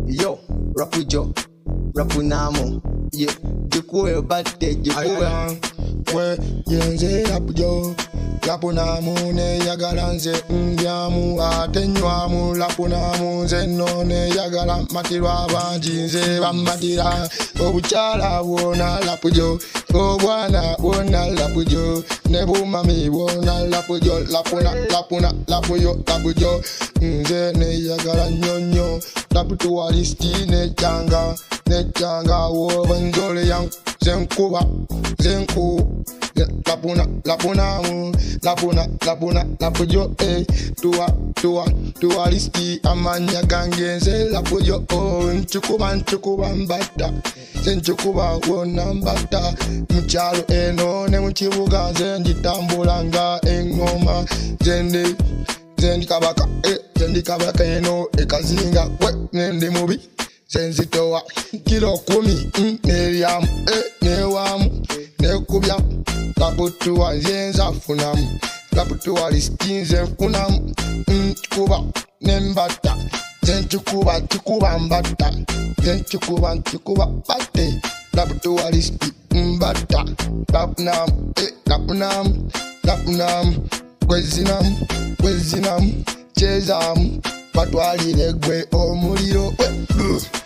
Yo, rapujo, rapunamo. Yeah, jikuwe bate, jikuwe. We yenze rapujo, rapunamu ne yagalanze ndyamu atenywamu rapunamu nze none yagala matirwa banji nze bamatira obukyala bwona rapujo obwana bwona rapujo ne bumami bwona rapujo lapuyo rapujo nze ne yagala nyonyo raputuwalisti ne changa wobenzole yang zenkuba lapujo tuwa listi amanya gangenze lapujo nchukuba mbata nchukuba wona mbata mchalo eno ne mchibuga nditambulanga engoma zendikabaka eno ekazinga nende mubi senzitowa kilo 10 nelyamu newamu nekubya laputuwa zenza funamu laputuwa listinze funamu kuba nembata zenchukuba mbata zenchukuba bate laputuwa listi mbata lapunamu kwezinamu chezamu batwalire gwe omuliro